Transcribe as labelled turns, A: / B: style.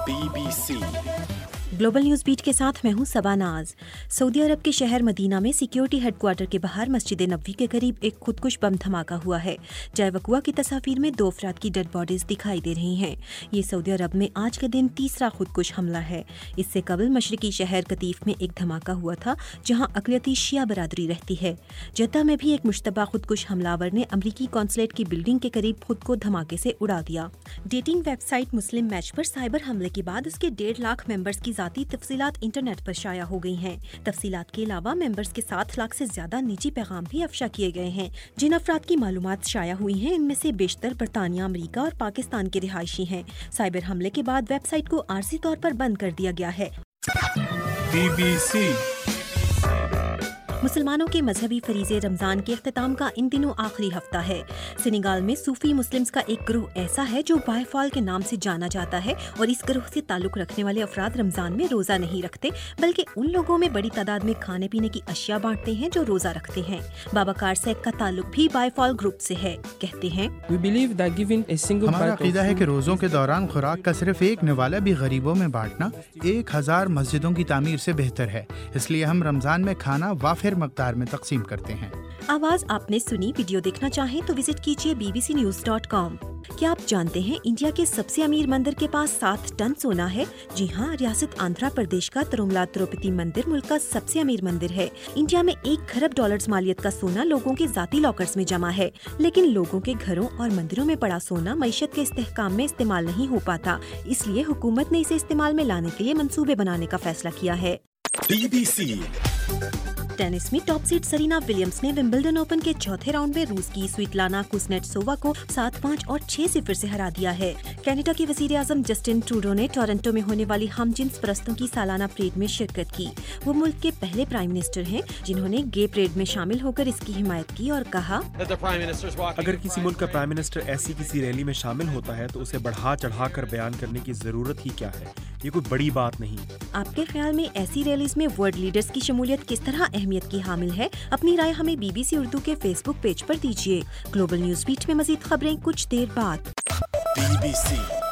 A: BBC
B: global news beat के साथ मैं हूं सबा नाज। सऊदी अरब के शहर मदीना में सिक्योरिटी हेडक्वार्टर के बाहर मस्जिद नबवी के करीब एक खुदकुश बम धमाका हुआ है। जय वकुआ की तस्वीर में 2 अफराद की डेड बॉडीज दिखाई दे रही हैं। ये सऊदी अरब में आज के दिन तीसरा खुदकुश हमला है। इससे कबल मशरकी शहर कतीफ में एक धमाका हुआ था, जहाँ अक़लियती शिया बरादरी रहती है। जद्दा में भी एक मुश्तबा खुदकुश हमलावर ने अमरीकी कौंसलेट की बिल्डिंग के करीब खुद को धमाके से उड़ा दिया। डेटिंग वेबसाइट मुस्लिम मैच पर साइबर हमले के बाद उसके 1.5 लाख मेंबर्स की जाती तफसीलात इंटरनेट पर शाया हो गई हैं। तफसीलात के अलावा मेंबर्स के 7 लाख से ज्यादा निजी पैगाम भी अफशा किए गए हैं। जिन अफराद की मालूमात शाया हुई हैं, इनमें से बेशतर बरतानिया, अमेरिका और पाकिस्तान के रिहायशी हैं। साइबर हमले के बाद वेबसाइट को आरजी तौर पर बंद कर दिया गया है।
A: BBC
B: मुसलमानों के मजहबी फरीज़े रमज़ान के अख्तिताम का इन दिनों आखिरी हफ्ता है। सेनेगाल में सूफी मुस्लिम्स का एक ग्रुह ऐसा है जो बायफाल के नाम से जाना जाता है, और इस ग्रुह से ताल्लुक रखने वाले अफराद रमज़ान में रोज़ा नहीं रखते, बल्कि उन लोगों में बड़ी तादाद में खाने पीने की अशिया बांटते हैं जो रोज़ा रखते हैं। बाबा कारसैक का ताल्लुक भी बायफाल ग्रुप से है। कहते हैं,
C: हमारा अकीदा है कि रोज़ों के दौरान खुराक का सिर्फ एक निवाला भी गरीबों में बांटना 1000 मस्जिदों की तामीर से बेहतर है। इसलिए हम रमज़ान में खाना वाफिर मकदार में तकसीम करते हैं।
B: आवाज आपने सुनी। वीडियो देखना चाहें तो विजिट कीजिए bbcnews.com। क्या आप जानते हैं इंडिया के सबसे अमीर मंदिर के पास 7 टन सोना है? जी हाँ, रियासत आंध्र प्रदेश का तिरुमला तिरुपति मंदिर मुल्क का सबसे अमीर मंदिर है। इंडिया में $1 खरब मालियत का सोना लोगों के जाती लॉकर्स में जमा है, लेकिन लोगों के घरों और मंदिरों में पड़ा सोना मईशत के इस्तेहकाम में इस्तेमाल नहीं हो पाता। इसलिए हुकूमत ने इसे इस्तेमाल में लाने के लिए मंसूबे बनाने का फैसला किया है।
A: BBC
B: टेनिस में टॉप सीड सरीना विलियम्स ने विंबलडन ओपन के चौथे राउंड में रूस की स्वीटलाना कुज़नेट्सोवा को 7-5 और 6-0 से हरा दिया है। कनाडा के वजीर आजम जस्टिन ट्रूडो ने टोरंटो में होने वाली हमजिन्स परस्तों की सालाना परेड में शिरकत की। वो मुल्क के पहले प्राइम मिनिस्टर हैं जिन्होंने गे परेड में शामिल होकर इसकी हिमायत की और कहा,
D: अगर किसी मुल्क का प्राइम मिनिस्टर ऐसी किसी रैली में शामिल होता है तो उसे बढ़ा चढ़ा कर बयान करने की जरूरत ही क्या है? ये कोई बड़ी बात नहीं।
B: आपके ख्याल में ऐसी रैलीज में वर्ल्ड लीडर्स की शमूलियत किस तरह अहमियत की हामिल है? अपनी राय हमें BBC उर्दू के फेसबुक पेज पर दीजिए। ग्लोबल न्यूज बीट में मजीद खबरें कुछ देर बाद।
A: BBC